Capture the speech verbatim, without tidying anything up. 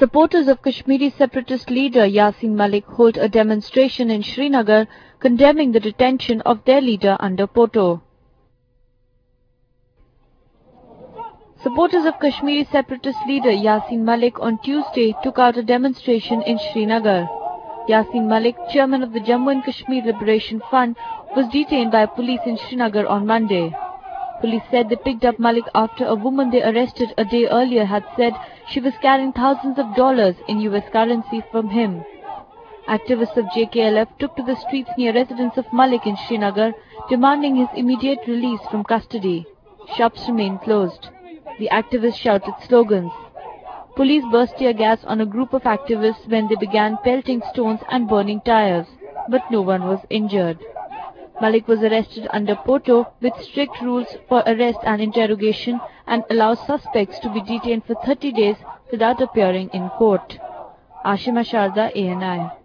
Supporters of Kashmiri separatist leader Yasin Malik hold a demonstration in Srinagar condemning the detention of their leader under Poto. Supporters of Kashmiri separatist leader Yasin Malik on Tuesday took out a demonstration in Srinagar. Yasin Malik, chairman of the Jammu and Kashmir Liberation Fund, was detained by police in Srinagar on Monday. Police said they picked up Malik after a woman they arrested a day earlier had said she was carrying thousands of dollars in U S currency from him. Activists of J K L F took to the streets near residence of Malik in Srinagar, demanding his immediate release from custody. Shops remained closed. The activists shouted slogans. Police burst tear gas on a group of activists when they began pelting stones and burning tires, but no one was injured. Malik was arrested under Poto with strict rules for arrest and interrogation and allows suspects to be detained for thirty days without appearing in court. Ashima Sharda, A N I.